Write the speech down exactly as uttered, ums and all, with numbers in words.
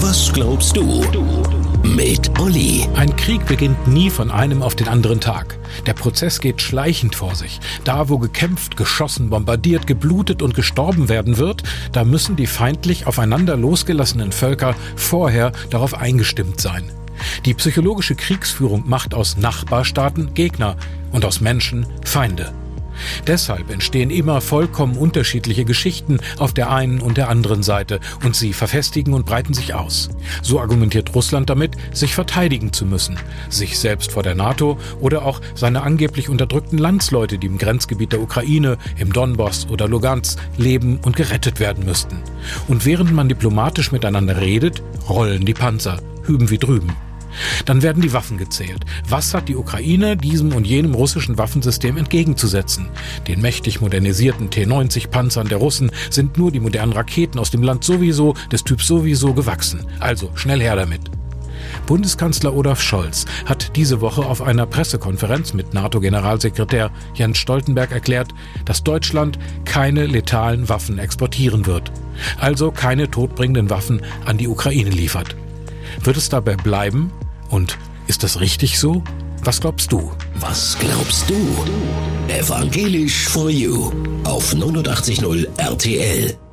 Was glaubst du? Mit Olli. Ein Krieg beginnt nie von einem auf den anderen Tag. Der Prozess geht schleichend vor sich. Da, wo gekämpft, geschossen, bombardiert, geblutet und gestorben werden wird, da müssen die feindlich aufeinander losgelassenen Völker vorher darauf eingestimmt sein. Die psychologische Kriegsführung macht aus Nachbarstaaten Gegner und aus Menschen Feinde. Deshalb entstehen immer vollkommen unterschiedliche Geschichten auf der einen und der anderen Seite und sie verfestigen und breiten sich aus. So argumentiert Russland damit, sich verteidigen zu müssen, sich selbst vor der NATO oder auch seine angeblich unterdrückten Landsleute, die im Grenzgebiet der Ukraine, im Donbass oder Lugansk leben und gerettet werden müssten. Und während man diplomatisch miteinander redet, rollen die Panzer, hüben wie drüben. Dann werden die Waffen gezählt. Was hat die Ukraine diesem und jenem russischen Waffensystem entgegenzusetzen? Den mächtig modernisierten T neunzig Panzern der Russen sind nur die modernen Raketen aus dem Land sowieso, des Typs sowieso gewachsen. Also schnell her damit. Bundeskanzler Olaf Scholz hat diese Woche auf einer Pressekonferenz mit NATO-Generalsekretär Jens Stoltenberg erklärt, dass Deutschland keine letalen Waffen exportieren wird. Also keine todbringenden Waffen an die Ukraine liefert. Wird es dabei bleiben? Und ist das richtig so? Was glaubst du? Was glaubst du? Evangelisch for You auf neunundachtzig Komma null R T L.